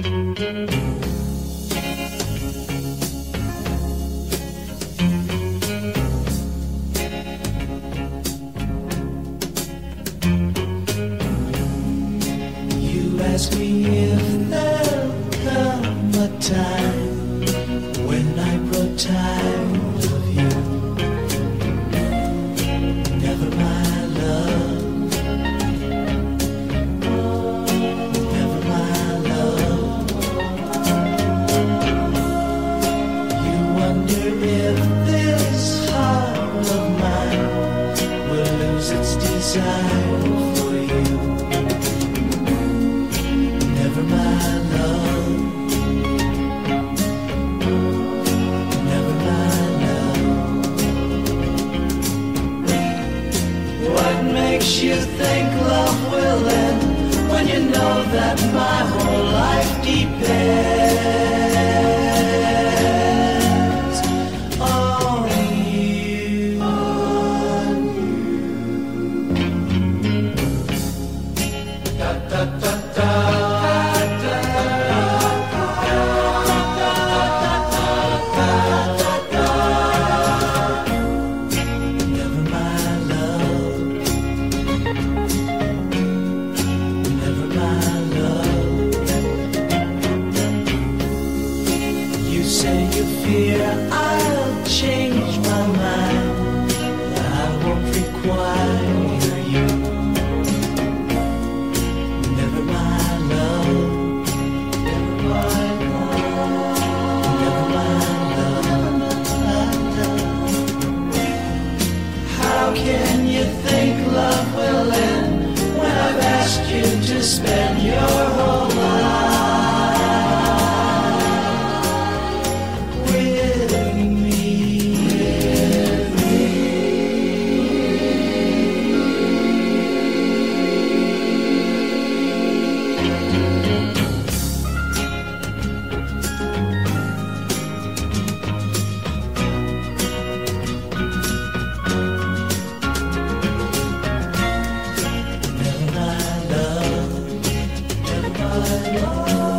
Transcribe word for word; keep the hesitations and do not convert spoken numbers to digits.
Ask me if there'll come a time when I grow tired of you. Never my love, never my love. You wonder if this heart of mine will lose its desire for you. Never my love, never my love. What makes you think love will end when you know that my whole life depends on you, on you. Da, da, da, da. Fear I'll change my mind, I won't require you. Never my love, never my love, never my love, never my love. How can you think love will end when I've asked you to spend your whole life my love?